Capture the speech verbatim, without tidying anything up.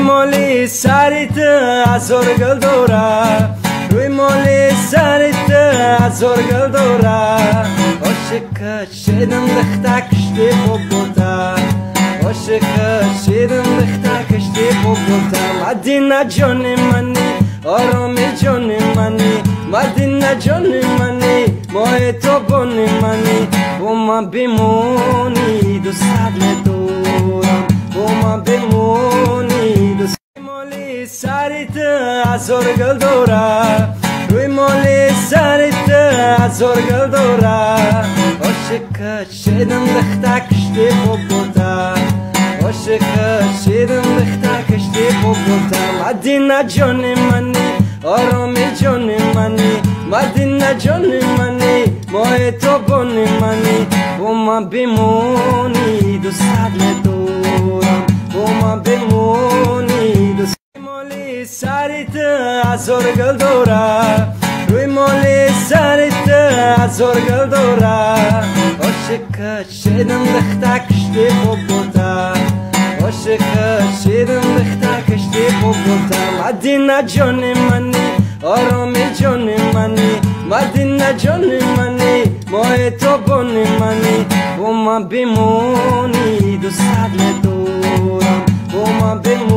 مالی سرت ازار گل دورا روی مالی سرت ازار گل دورا عاشق شدم لختا کشتی بودا عاشق شدم لختا کشتی بودا مدینه جان منی آرام جان منی مدینه جان منی ماه تو بون منی با من بمونی دو سال دورم با من بمونی دو سال مالی سرت ازار گل دورا روی مالی سرت ازار گل دورا عاشق شدم لختا کشتی بودا عاشق شدم لختا کشتی بودا مدینه جان منی آرام جان منی مدینه جان منی ماه تو بون منی با من بمونی دو سال دورم با من بمونی دو سال مالی سرت ازار گل دورا روی مالی سرت ازار گل دورا عاشق شدم لختا کشتی بودا عاشق شدم لختا کشتی بودا مدینه جان منی آرام جان منی مدینه جان منی ماه تو بون منی با من بمونی دو سال دورم با من بمونی